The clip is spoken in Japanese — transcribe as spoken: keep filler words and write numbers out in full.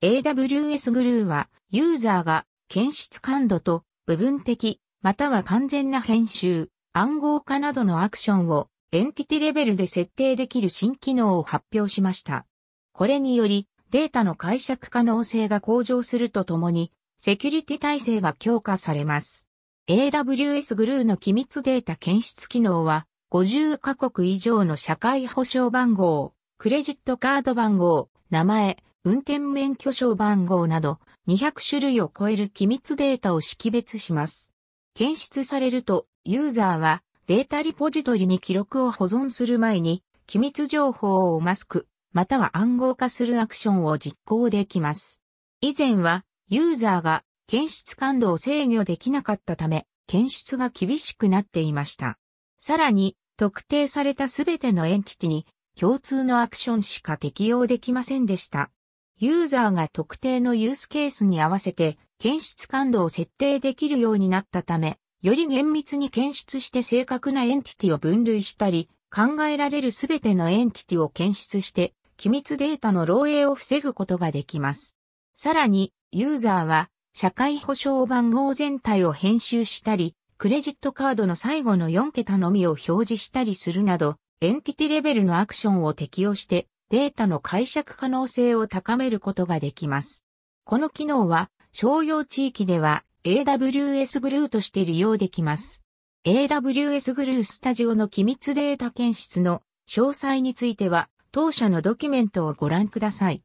エーダブリューエス グルーは、ユーザーが検出感度と部分的、または完全な編集、暗号化などのアクションをエンティティレベルで設定できる新機能を発表しました。これにより、データの解釈可能性が向上するとともに、セキュリティ体制が強化されます。エーダブリューエス グルーの機密データ検出機能は、ごじゅっカ国以上の社会保障番号、クレジットカード番号、名前、運転免許証番号などにひゃくしゅるいを超える機密データを識別します。検出されると、ユーザーはデータリポジトリに記録を保存する前に、機密情報をマスク、または暗号化するアクションを実行できます。以前は、ユーザーが検出感度を制御できなかったため、検出が厳しくなっていました。さらに、特定されたすべてのエンティティに共通のアクションしか適用できませんでした。ユーザーが特定のユースケースに合わせて検出感度を設定できるようになったため、より厳密に検出して正確なエンティティを分類したり、考えられるすべてのエンティティを検出して、機密データの漏洩を防ぐことができます。さらに、ユーザーは社会保障番号全体を編集したり、クレジットカードの最後のよんけたのみを表示したりするなど、エンティティレベルのアクションを適用して、データの解釈可能性を高めることができます。この機能は、商用地域では エーダブリューエス グルーとして利用できます。エーダブリューエス グルースタジオの機密データ検出の詳細については、当社のドキュメントをご覧ください。